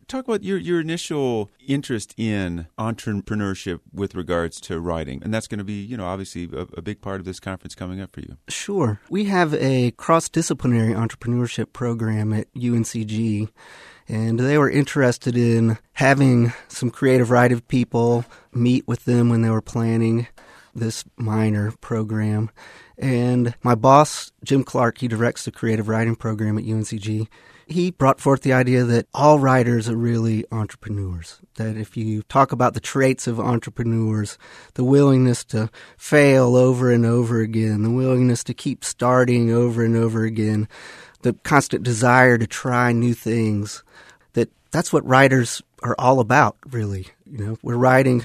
Talk about your initial interest in entrepreneurship with regards to writing. And that's going to be, obviously a big part of this conference coming up for you. Sure. We have a cross-disciplinary entrepreneurship program at UNCG, and they were interested in having some creative writing people meet with them when they were planning this minor program. And my boss, Jim Clark, he directs the creative writing program at UNCG. He brought forth the idea that all writers are really entrepreneurs, that if you talk about the traits of entrepreneurs, the willingness to fail over and over again, the willingness to keep starting over and over again, the constant desire to try new things, that's what writers are all about, really. We're writing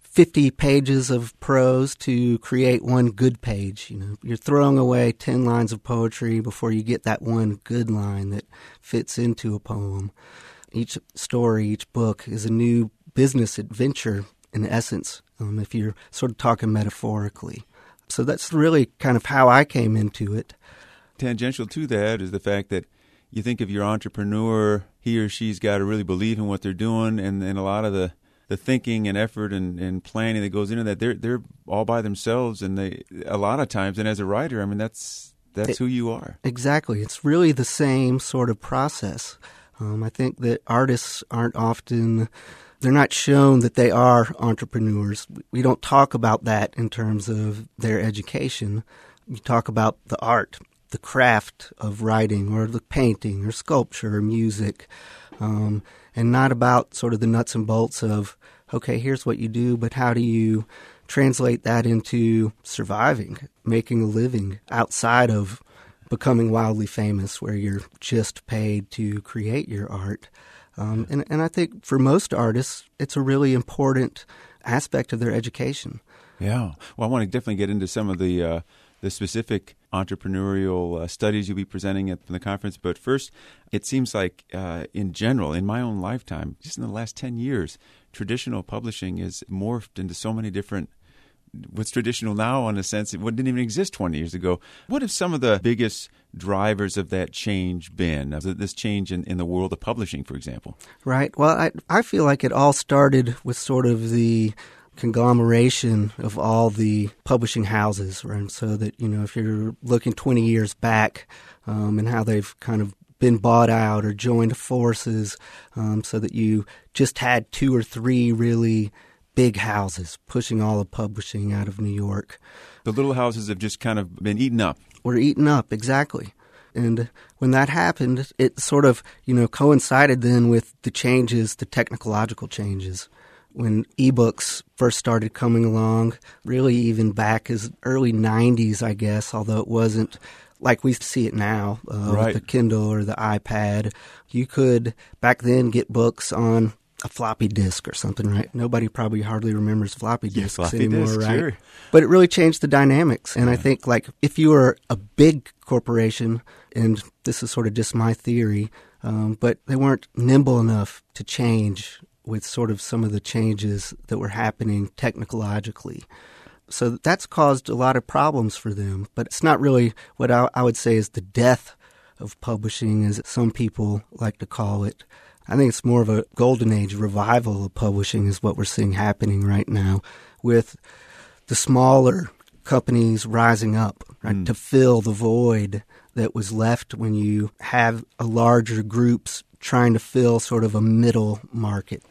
50 pages of prose to create one good page. You're throwing away 10 lines of poetry before you get that one good line that fits into a poem. Each story, each book is a new business adventure in essence, if you're sort of talking metaphorically. So that's really kind of how I came into it. Tangential to that is the fact that you think of your entrepreneur, he or she's got to really believe in what they're doing, and a lot of the thinking and effort and planning that goes into that, they're all by themselves, and a lot of times, and as a writer, that's who you are. Exactly. It's really the same sort of process. I think that artists aren't often, they're not shown that they are entrepreneurs. We don't talk about that in terms of their education. We talk about the art, the craft of writing or the painting or sculpture or music, and not about sort of the nuts and bolts of, okay, here's what you do, but how do you translate that into surviving, making a living outside of becoming wildly famous where you're just paid to create your art. And I think for most artists, it's a really important aspect of their education. Yeah. Well, I want to definitely get into some of the specific entrepreneurial studies you'll be presenting at the conference. But first, it seems like in general, in my own lifetime, just in the last 10 years, traditional publishing has morphed into so many different, what's traditional now in a sense, it didn't even exist 20 years ago. What have some of the biggest drivers of that change been, of this change in the world of publishing, for example? Right. Well, I feel like it all started with sort of the conglomeration of all the publishing houses, right? So that, if you're looking 20 years back and how they've kind of been bought out or joined forces, so that you just had 2 or 3 really big houses pushing all of publishing out of New York. The little houses have just kind of been eaten up. Were eaten up, exactly. And when that happened, it sort of, coincided then with the changes, the technological changes. When ebooks first started coming along, really even back as early 90s, I guess, although it wasn't like we see it now with the Kindle or the iPad. You could, back then, get books on a floppy disk or something, right? Nobody probably hardly remembers floppy disks anymore, right? Sure. But it really changed the dynamics. And I think, if you were a big corporation, and this is sort of just my theory, but they weren't nimble enough to change with sort of some of the changes that were happening technologically. So that's caused a lot of problems for them. But it's not really what I would say is the death of publishing, as some people like to call it. I think it's more of a golden age revival of publishing is what we're seeing happening right now, with the smaller companies rising up, right, to fill the void that was left when you have a larger groups trying to fill sort of a middle market,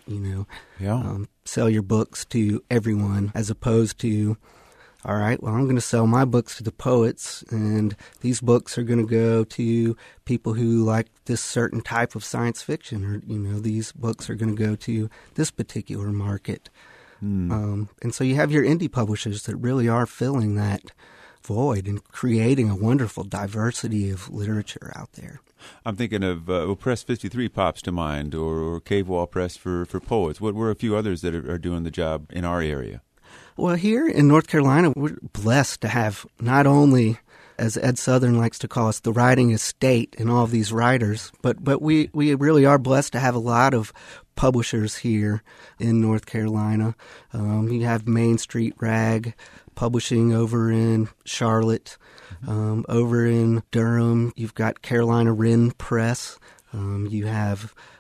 sell your books to everyone as opposed to, all right, well, I'm going to sell my books to the poets, and these books are going to go to people who like this certain type of science fiction, or, these books are going to go to this particular market. And so you have your indie publishers that really are filling that void and creating a wonderful diversity of literature out there. I'm thinking of Press 53 pops to mind, or Cave Wall Press for poets. What were a few others that are doing the job in our area? Well, here in North Carolina, we're blessed to have not only, as Ed Southern likes to call us, the writing estate and all of these writers, but we really are blessed to have a lot of publishers here in North Carolina. You have Main Street Rag Publishing over in Charlotte. Over in Durham, you've got Carolina Wren Press. You have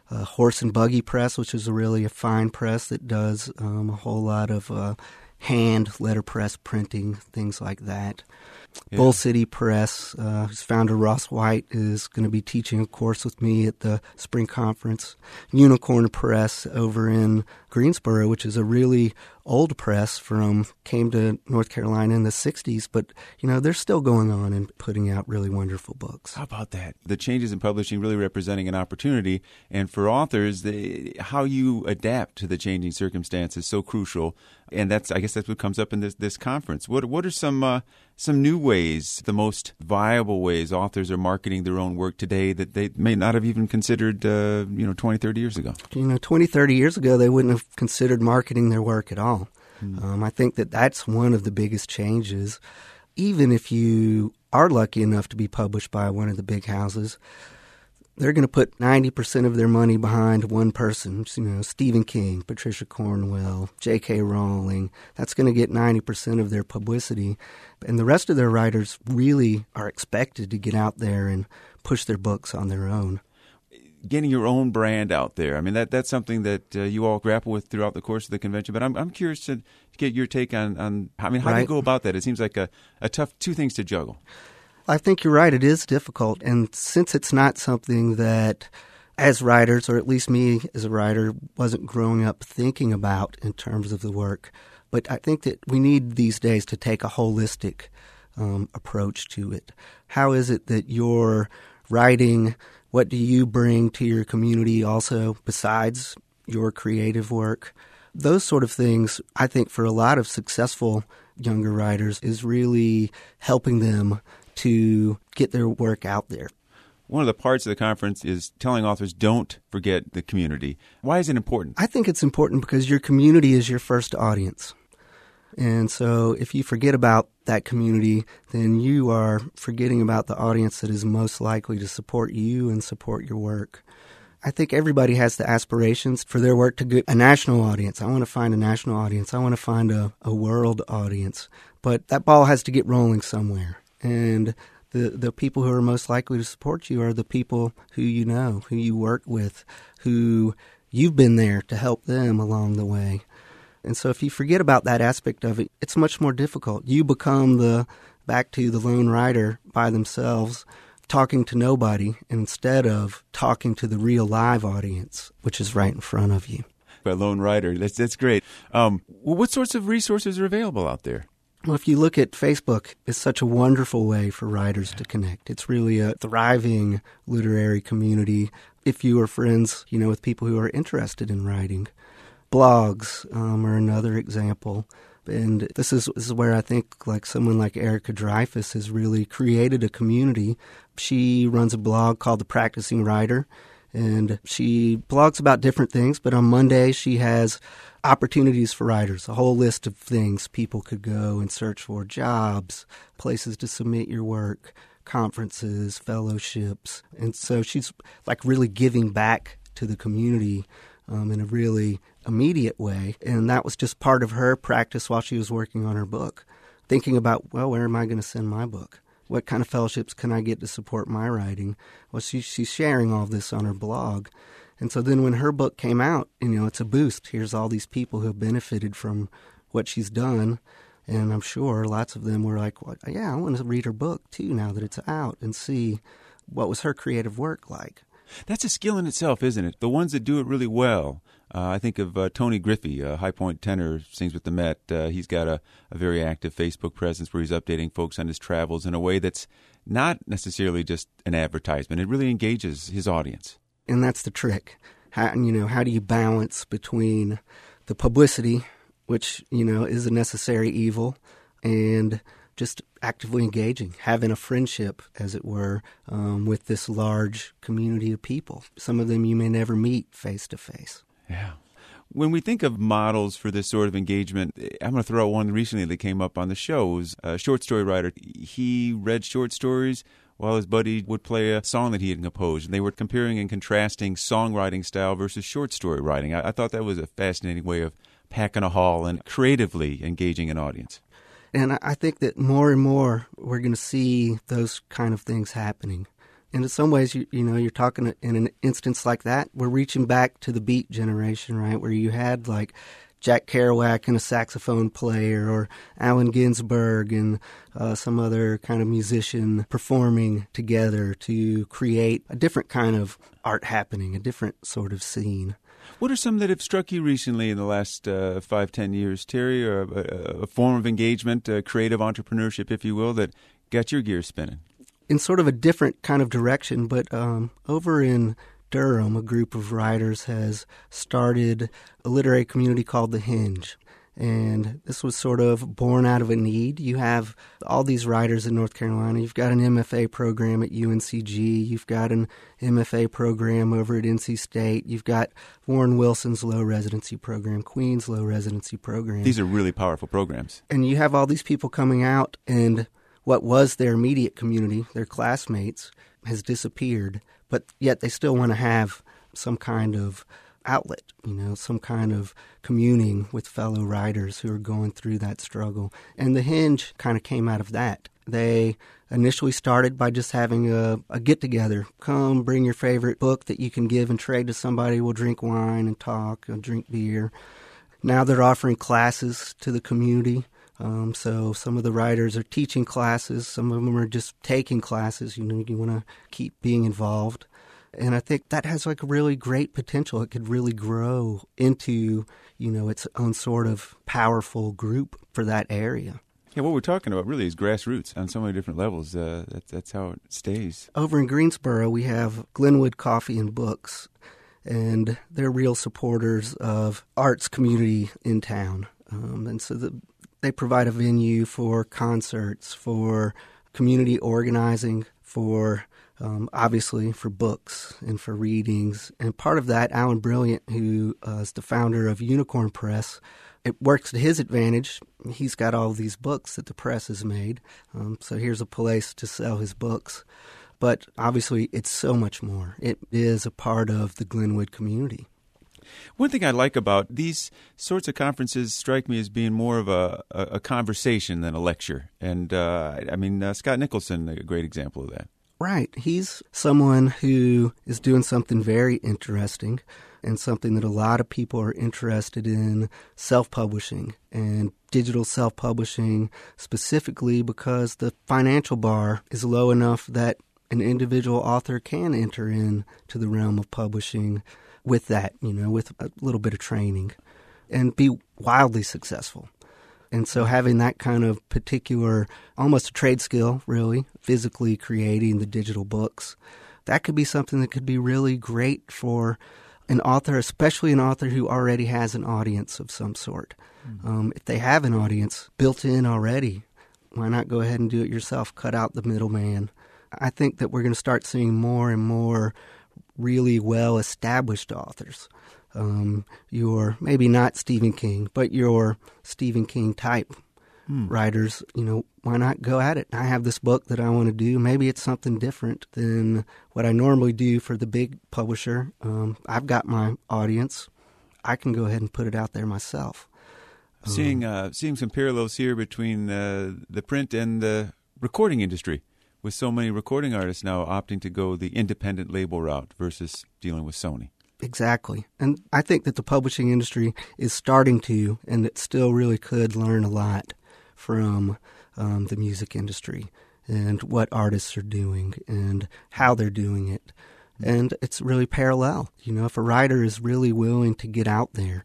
Horse and Buggy Press, which is really a fine press that does a whole lot of hand letterpress printing, things like that. Yeah. Bull City Press, whose founder Ross White is going to be teaching a course with me at the spring conference. Unicorn Press over in Greensboro, which is a really old press came to North Carolina in the 60s, but, they're still going on and putting out really wonderful books. How about that? The changes in publishing really representing an opportunity, and for authors, how you adapt to the changing circumstances is so crucial, and I guess that's what comes up in this conference. What are some new ways, the most viable ways authors are marketing their own work today that they may not have even considered, 20, 30 years ago? 20, 30 years ago, they wouldn't have considered marketing their work at all. I think that's one of the biggest changes. Even if you are lucky enough to be published by one of the big houses, they're going to put 90% of their money behind one person, Stephen King, Patricia Cornwell, J.K. Rowling. That's going to get 90% of their publicity. And the rest of their writers really are expected to get out there and push their books on their own. Getting your own brand out there. I mean, that's something that you all grapple with throughout the course of the convention. But I'm curious to get your take on how do you go about that? It seems like a tough two things to juggle. I think you're right. It is difficult. And since it's not something that, as writers, or at least me as a writer, wasn't growing up thinking about in terms of the work, but I think that we need these days to take a holistic approach to it. How is it that you're writing? What do you bring to your community also besides your creative work? Those sort of things, I think, for a lot of successful younger writers is really helping them to get their work out there. One of the parts of the conference is telling authors don't forget the community. Why is it important? I think it's important because your community is your first audience. And so if you forget about that community, then you are forgetting about the audience that is most likely to support you and support your work. I think everybody has the aspirations for their work to get a national audience. I want to find a national audience. I want to find a world audience. But that ball has to get rolling somewhere. And the people who are most likely to support you are the people who you know, who you work with, who you've been there to help them along the way. And so if you forget about that aspect of it, it's much more difficult. You become back to the lone writer by themselves, talking to nobody instead of talking to the real live audience, which is right in front of you. A lone writer, that's great. What sorts of resources are available out there? Well, if you look at Facebook, it's such a wonderful way for writers to connect. It's really a thriving literary community if you are friends, with people who are interested in writing. Blogs are another example. And this is where I think like someone like Erica Dreyfuss has really created a community. She runs a blog called The Practicing Writer, and she blogs about different things. But on Monday, she has opportunities for writers, a whole list of things people could go and search for: jobs, places to submit your work, conferences, fellowships. And so she's like really giving back to the community in a really immediate way. And that was just part of her practice while she was working on her book, thinking about, well, where am I going to send my book? What kind of fellowships can I get to support my writing? Well, she's sharing all this on her blog. And so then when her book came out, it's a boost. Here's all these people who have benefited from what she's done. And I'm sure lots of them were like, well, yeah, I want to read her book too now that it's out and see what was her creative work like. That's a skill in itself, isn't it? The ones that do it really well. I think of Tony Griffey, a High Point tenor, sings with the Met. He's got a very active Facebook presence where he's updating folks on his travels in a way that's not necessarily just an advertisement. It really engages his audience. And that's the trick. How do you balance between the publicity, which, is a necessary evil, and just actively engaging, having a friendship, as it were, with this large community of people. Some of them you may never meet face to face. Yeah. When we think of models for this sort of engagement, I'm going to throw out one recently that came up on the show. It was a short story writer. He read short stories while his buddy would play a song that he had composed. And they were comparing and contrasting songwriting style versus short story writing. I thought that was a fascinating way of packing a hall and creatively engaging an audience. And I think that more and more we're going to see those kind of things happening. And in some ways, you're talking in an instance like that, we're reaching back to the Beat generation, right, where you had like Jack Kerouac and a saxophone player, or Allen Ginsberg and some other kind of musician performing together to create a different kind of art happening, a different sort of scene. What are some that have struck you recently in the last 5-10 years, Terry, or a form of engagement, creative entrepreneurship, if you will, that got your gears spinning? In sort of a different kind of direction, but over in Durham, a group of writers has started a literary community called The Hinge. And this was sort of born out of a need. You have all these writers in North Carolina. You've got an MFA program at UNCG. You've got an MFA program over at NC State. You've got Warren Wilson's low residency program, Queen's low residency program. These are really powerful programs. And you have all these people coming out, and what was their immediate community, their classmates, has disappeared. But yet they still want to have some kind of outlet, some kind of communing with fellow writers who are going through that struggle. And The Hinge kind of came out of that. They initially started by just having a get-together. Come, bring your favorite book that you can give and trade to somebody. We'll drink wine and talk and drink beer. Now they're offering classes to the community. So some of the writers are teaching classes. Some of them are just taking classes. You want to keep being involved. And I think that has like a really great potential. It could really grow into, its own sort of powerful group for that area. Yeah, what we're talking about really is grassroots on so many different levels. That's how it stays. Over in Greensboro, we have Glenwood Coffee and Books, and they're real supporters of arts community in town. And so they provide a venue for concerts, for community organizing, for obviously for books and for readings. And part of that, Alan Brilliant, who is the founder of Unicorn Press, it works to his advantage. He's got all these books that the press has made. So here's a place to sell his books. But obviously it's so much more. It is a part of the Glenwood community. One thing I like about these sorts of conferences strike me as being more of a conversation than a lecture. And Scott Nicholson, a great example of that. Right. He's someone who is doing something very interesting and something that a lot of people are interested in, self-publishing and digital self-publishing, specifically because the financial bar is low enough that an individual author can enter into the realm of publishing with that, with a little bit of training and be wildly successful. And so having that kind of particular, almost a trade skill, really, physically creating the digital books, that could be something that could be really great for an author, especially an author who already has an audience of some sort. Mm-hmm. If they have an audience built in already, why not go ahead and do it yourself, cut out the middleman? I think that we're going to start seeing more and more really well-established authors. You're maybe not Stephen King, but you're Stephen King type writers. Why not go at it? I have this book that I want to do. Maybe it's something different than what I normally do for the big publisher. I've got my audience. I can go ahead and put it out there myself. Seeing some parallels here between the print and the recording industry, with so many recording artists now opting to go the independent label route versus dealing with Sony. Exactly. And I think that the publishing industry is starting to, and it still really could, learn a lot from the music industry and what artists are doing and how they're doing it. And it's really parallel. If a writer is really willing to get out there,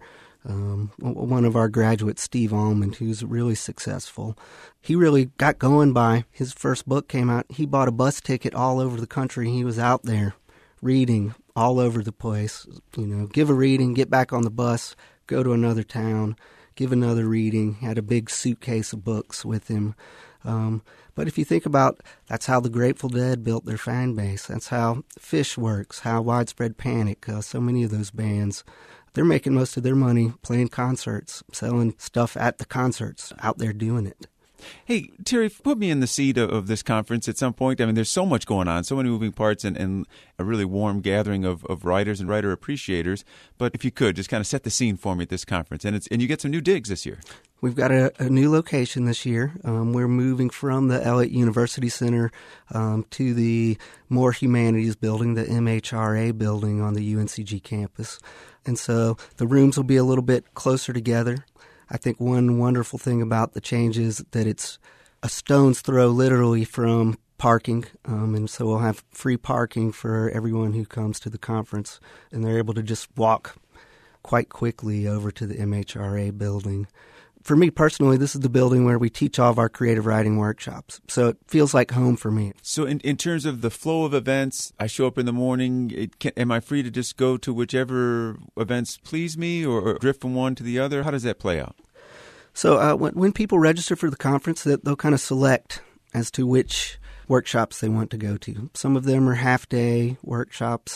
one of our graduates, Steve Almond, who's really successful, he really got going by his first book came out. He bought a bus ticket all over the country. He was out there reading all over the place, give a reading, get back on the bus, go to another town, give another reading, had a big suitcase of books with him. But if you think about, that's how the Grateful Dead built their fan base. That's how Phish works, how Widespread Panic, so many of those bands, they're making most of their money playing concerts, selling stuff at the concerts, out there doing it. Hey, Terry, put me in the seat of this conference at some point. I mean, there's so much going on, so many moving parts, and a really warm gathering of writers and writer appreciators. But if you could, just kind of set the scene for me at this conference. And you get some new digs this year. We've got a new location this year. We're moving from the Elliott University Center to the More Humanities building, the MHRA building on the UNCG campus. And so the rooms will be a little bit closer together. I think one wonderful thing about the change is that it's a stone's throw literally from parking, and so we'll have free parking for everyone who comes to the conference, and they're able to just walk quite quickly over to the MHRA building. For me personally, this is the building where we teach all of our creative writing workshops, so it feels like home for me. So in terms of the flow of events, I show up in the morning, am I free to just go to whichever events please me or drift from one to the other? How does that play out? So when people register for the conference, they'll kind of select as to which workshops they want to go to. Some of them are half-day workshops.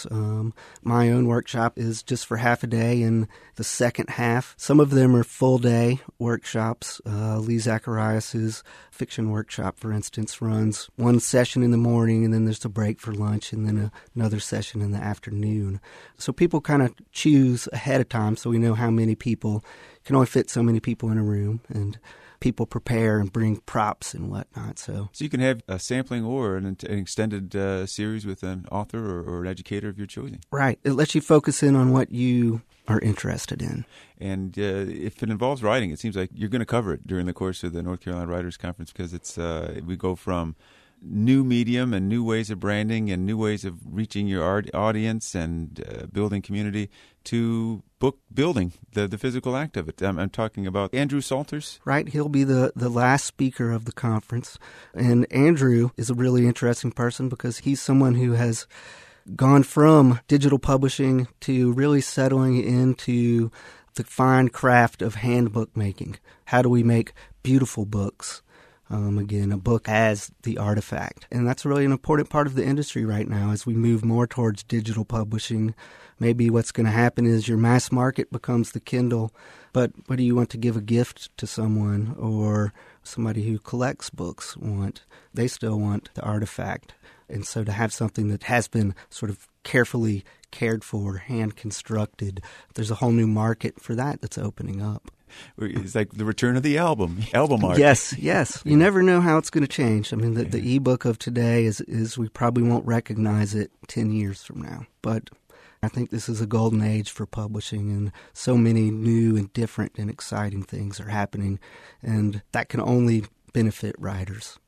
My own workshop is just for half a day in the second half. Some of them are full-day workshops. Lee Zacharias' fiction workshop, for instance, runs one session in the morning, and then there's a break for lunch, and then another session in the afternoon. So people kind of choose ahead of time so we know how many people, can only fit so many people in a room, and people prepare and bring props and whatnot. So you can have a sampling or an extended series with an author or an educator of your choosing. Right. It lets you focus in on what you are interested in. And if it involves writing, it seems like you're going to cover it during the course of the North Carolina Writers Conference, because it's we go from new medium and new ways of branding and new ways of reaching your audience and building community to book building, the physical act of it. I'm talking about Andrew Salters. Right. He'll be the last speaker of the conference. And Andrew is a really interesting person because he's someone who has gone from digital publishing to really settling into the fine craft of handbook making. How do we make beautiful books? Again, a book as the artifact. And that's really an important part of the industry right now as we move more towards digital publishing. Maybe what's going to happen is your mass market becomes the Kindle, but what do you want to give a gift to someone or somebody who collects books want? They still want the artifact. And so to have something that has been sort of carefully cared for, hand-constructed, there's a whole new market for that that's opening up. It's like the return of the album art. Yes. You never know how it's going to change. I mean, the ebook of today is we probably won't recognize it 10 years from now. But I think this is a golden age for publishing, and so many new and different and exciting things are happening, and that can only benefit writers.